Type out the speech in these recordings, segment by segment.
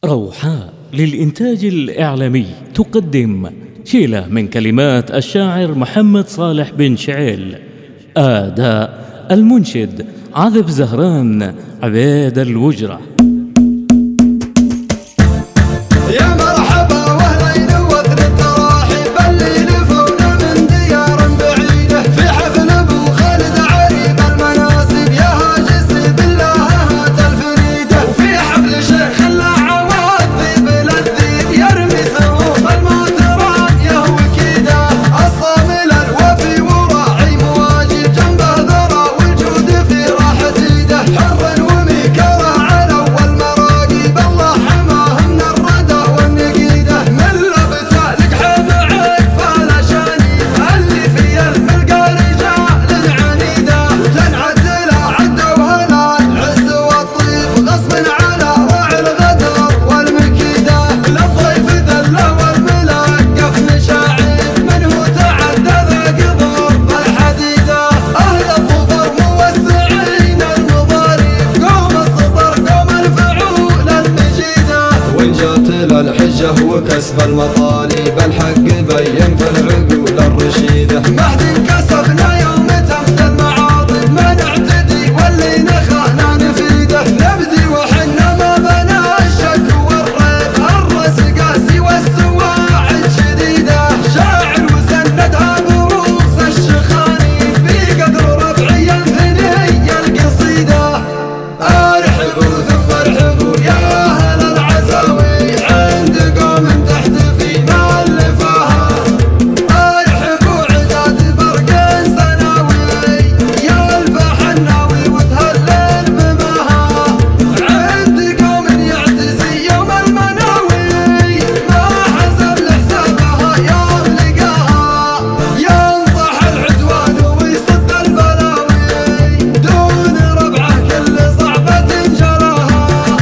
روحاء للإنتاج الإعلامي تقدم شيلة من كلمات الشاعر محمد صالح بن شعيل، أداء المنشد عذب زهران عبيد الوجرة. يا مرحبا واهلين وثن التراحيب اللي لفونا من ديار بعيدة في حفل ابو خالد عريب المناسب يا هاجس بالله هات الفريدة وفي حفل شيخ العواد ذيب للذيب يرمي سهوم الموت راميه وكيده الصامل الوفي وراعي مواجب جنبه ذرى والجود في راحة ايده حر وميكره على اول مراقب الله حماه من الردى والنقيده من لبتالك حب عقفال شانيد اللي في الملقى رجال عنيده وتنعدل عد وهلال عز والطيب غصب على راعي الغدر والمكيده للضيف ذله والملقف مشاعر منه تعدى ذا قضب الحديده اهل الظفر موسعين المضارب قوم الصبر قوم الفعول المجيده وان جات للحجه وكسب المطالب الحق بين في العقول الرشيده محد كسبنا يوم تمت المعاطب ما نعتدي واللي نخانا نفيده نبدي وحنا ما بنا الشك والريب الرس قاسي والسواع الشديده شاعر وسندها بروس الشخاني في قدر ربعي ثني القصيده ارحبوا ثم ارحبوا يا اهل العزاوي عندكم تحت في مالفها ارحبوا عداد برق سناوي يا الفحناوي وتهلل بمها عندكم يعتزي يوم المناوي ما حسب لحسابها يوم لقاها ينطح العدوان ويصد البلاوي دون ربعه كل صعبة جراها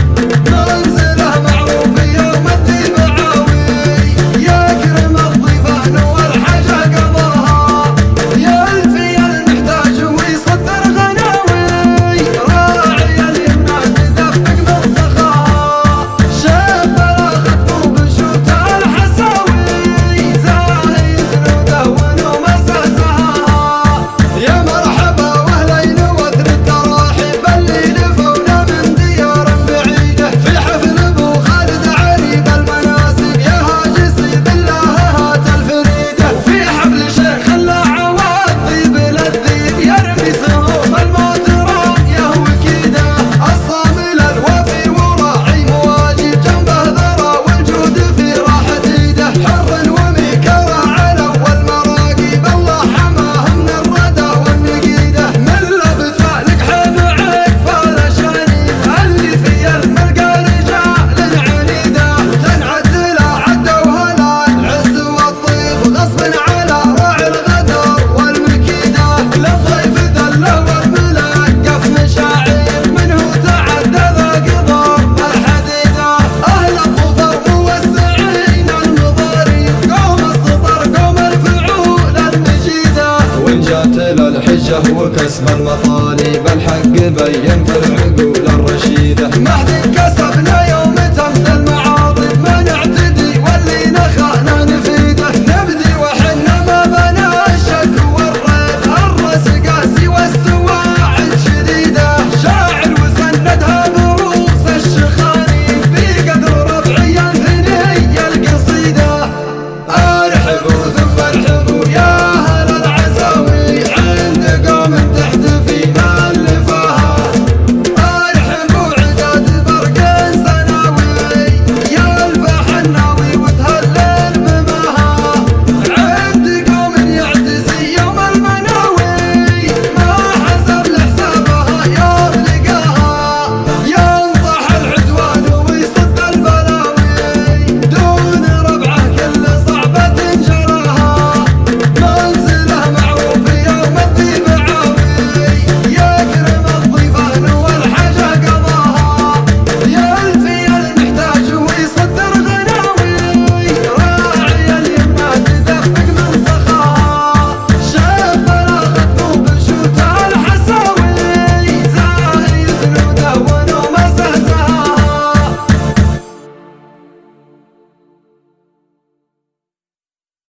منزله معروف يوم الذيب عاوي يكرم الضيفان والحاجة قضاها يلفي المحتاج ويصدر غناوي راعي اليمنى تدفق من سخاها شاف لا خطبه بشوت الحساوي زاهي زنوده ونوم اساسها يا مرحبا واهلين وثن التراحيب اللي لفونا من ديار بعيده في حفل ابو خالد عريب المناسب يا هاجس بالله هات الفريده وفي حفل شيخ العواد ذيب للذيب يرمي سهوم الموت راميه وكيده الصامل الوفي وراعي مواجب جنبه ذرى والجود في راحة ايده حر وميكره على اول مراقب الله حماه من الردى والنقيده من لبتالك حب عقفال شانيد اللي في الملقى رجال عنيده وتنعدل عد وهلال عز والطيب غصب على راعي الغدر والمكيده للضيف ذله والملقف مشاعر منه تعدى ذا قضب الحديده اهل الظفر موسعين المضارب قوم الصبر قوم الفعول المجيده وان جات للحجه وكسب المطالب الحق بين في